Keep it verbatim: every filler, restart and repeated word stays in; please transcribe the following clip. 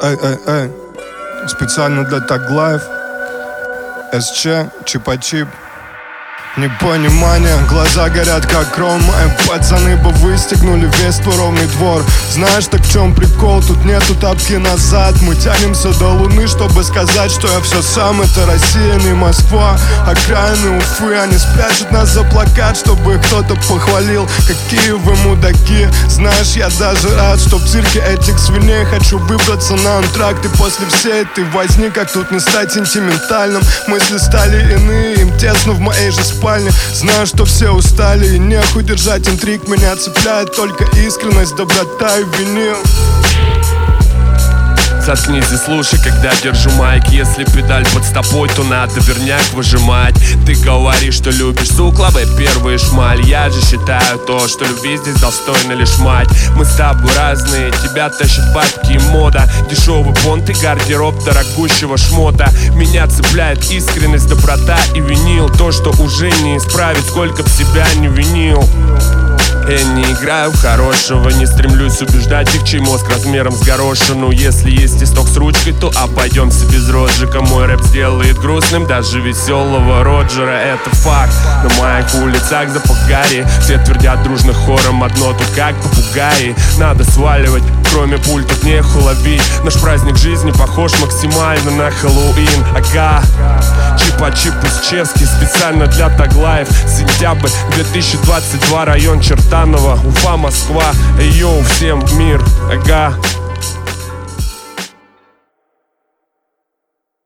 эй, эй, эй. Специально для Таглайв. СЧ, Чипа-чип. Непонимание, глаза горят как ром. Мои пацаны бы выстегнули весь твой ровный двор. Знаешь, так в чем прикол? Тут нету тапки назад. Мы тянемся до луны, чтобы сказать, что я все сам. Это Россия, не Москва. Окраины Уфы, они спрячут нас за плакат, чтобы кто-то похвалил. Какие вы мудаки. Знаешь, я даже рад, что в цирке этих свиней хочу выбраться на антракт. И после всей этой возни, как тут не стать сентиментальным. Мысли стали иные, им тесно в моей же спальне. Знаю, что все устали и нехуй держать интриг. Меня цепляет только искренность, доброта и винил. Заткнись и слушай, когда держу майк. Если педаль под стопой, то надо верняк выжимать. Ты говоришь, что любишь, сука, первый шмаль. Я же считаю то, что любви здесь достойна лишь мать. Мы с тобой разные, тебя тащат бабки и мода. Дешевый понт и гардероб дорогущего шмота. Меня цепляет искренность, доброта и винил. То, что уже не исправить, сколько б себя не винил. Я не играю в хорошего, не стремлюсь убеждать их, чей мозг размером с горошину. Если есть исток с ручкой, то обойдемся без розжига. Мой рэп сделает грустным даже веселого Роджера. Это факт, на моих улицах запах гари. Все твердят дружно хором одно, тут как попугаи. Надо сваливать, кроме пуль тут неху ловить. Наш праздник жизни похож максимально на Хэллоуин. Ага, Чипа-чип из Чески, специально для Таглайв. Сентябрь две тысячи двадцать два, район Чертаново, Уфа, Москва. Йоу, всем мир, ага.